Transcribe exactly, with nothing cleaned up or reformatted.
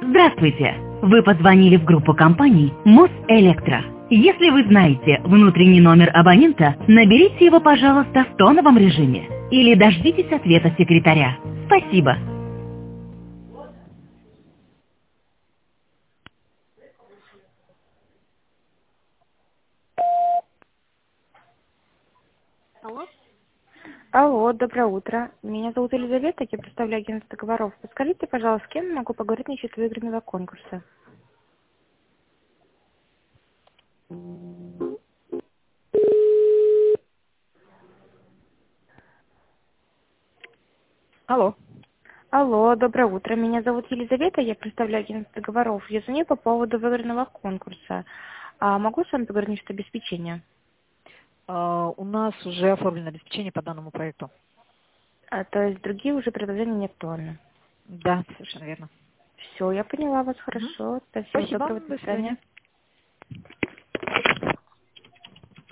Здравствуйте! Вы позвонили в группу компаний Мосэлектро. Если вы знаете внутренний номер абонента, наберите его, пожалуйста, в тоновом режиме. Или дождитесь ответа секретаря. Спасибо. Алло? Алло, доброе утро. Меня зовут Елизавета, я представляю агентство договоров. Подскажите, пожалуйста, с кем я могу поговорить насчет выигранного конкурса? Алло. Алло, доброе утро. Меня зовут Елизавета, я представляю агентство договоров. Я звоню по поводу выигранного конкурса. А могу с вами поговорить насчет обеспечения? А, у нас уже оформлено обеспечение по данному проекту. А, то есть другие уже предложения не актуальны? Да, совершенно верно. Все, я поняла вас Мгм. хорошо. Спасибо, Спасибо. доброго, до До свидания. свидания.